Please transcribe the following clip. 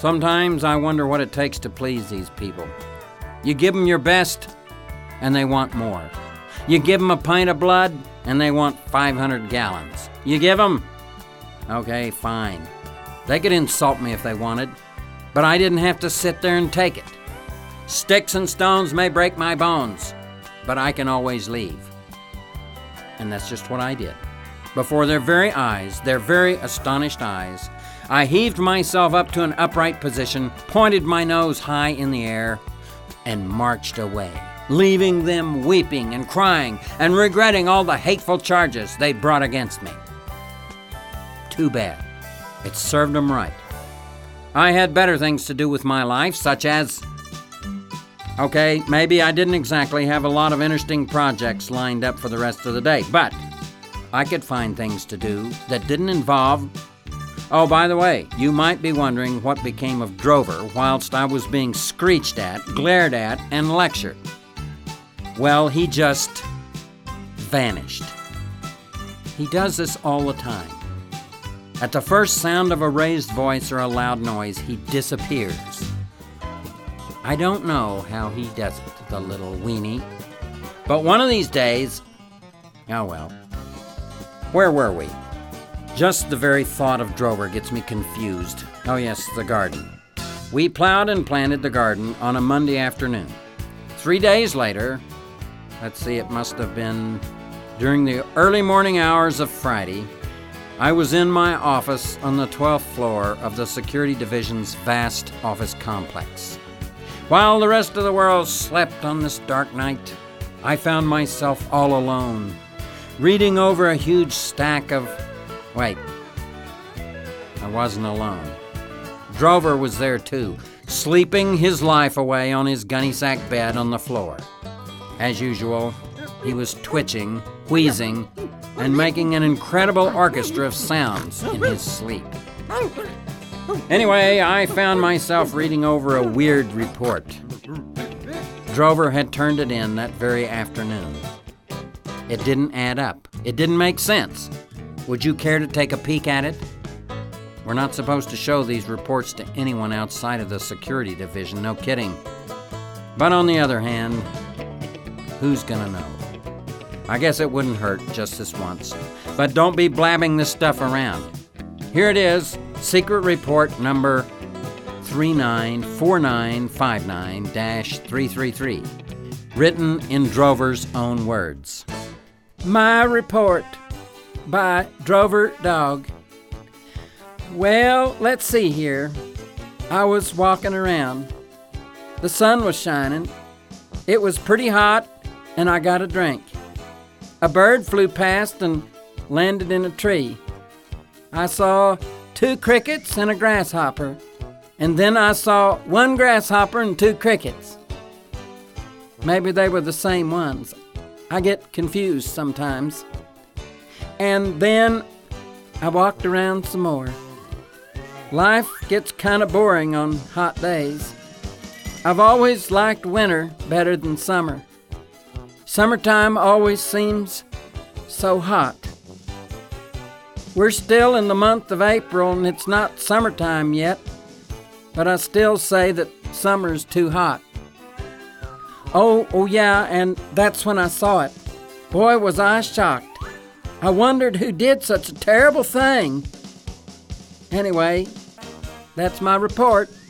Sometimes I wonder what it takes to please these people. You give them your best, and they want more. You give them a pint of blood, and they want 500 gallons. You give them? Okay, fine. They could insult me if they wanted, but I didn't have to sit there and take it. Sticks and stones may break my bones, but I can always leave. And that's just what I did. Before their very eyes, their very astonished eyes, I heaved myself up to an upright position, pointed my nose high in the air, and marched away, leaving them weeping and crying and regretting all the hateful charges they'd brought against me. Too bad. It served them right. I had better things to do with my life, such as... Okay, maybe I didn't exactly have a lot of interesting projects lined up for the rest of the day, but I could find things to do that didn't involve... Oh, by the way, you might be wondering what became of Drover whilst I was being screeched at, glared at, and lectured. Well, he just vanished. He does this all the time. At the first sound of a raised voice or a loud noise, he disappears. I don't know how he does it, the little weenie. But one of these days... Oh well. Where were we? Just the very thought of Drover gets me confused. Oh yes, the garden. We plowed and planted the garden on a Monday afternoon. 3 days later, let's see, it must have been during the early morning hours of Friday, I was in my office on the 12th floor of the Security Division's vast office complex. While the rest of the world slept on this dark night, I found myself all alone, reading over a huge stack of... Wait, I wasn't alone. Drover was there too, sleeping his life away on his gunny sack bed on the floor. As usual, he was twitching, wheezing, and making an incredible orchestra of sounds in his sleep. Anyway, I found myself reading over a weird report. Drover had turned it in that very afternoon. It didn't add up. It didn't make sense. Would you care to take a peek at it? We're not supposed to show these reports to anyone outside of the Security Division, no kidding. But on the other hand, who's gonna know? I guess it wouldn't hurt just this once. But don't be blabbing this stuff around. Here it is, secret report number 394959-333, written in Drover's own words. My report by Drover Dog. Well, let's see here. I was walking around. The sun was shining. It was pretty hot, and I got a drink. A bird flew past and landed in a tree. I saw 2 crickets and a grasshopper, and then I saw 1 grasshopper and 2 crickets. Maybe they were the same ones. I get confused sometimes. And then I walked around some more. Life gets kind of boring on hot days. I've always liked winter better than summer. Summertime always seems so hot. We're still in the month of April and it's not summertime yet, but I still say that summer's too hot. Oh yeah, and that's when I saw it. Boy, was I shocked. I wondered who did such a terrible thing. Anyway, that's my report.